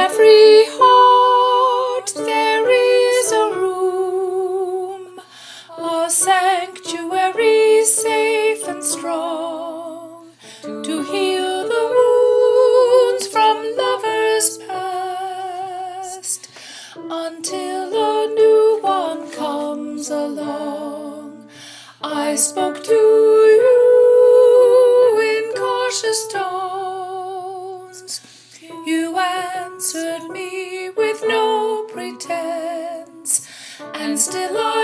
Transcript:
every heart there is a room, a sanctuary safe and strong, to heal the wounds from lovers past, until a new one comes along. I spoke to you in cautious tones. You answered me with no pretense, and still I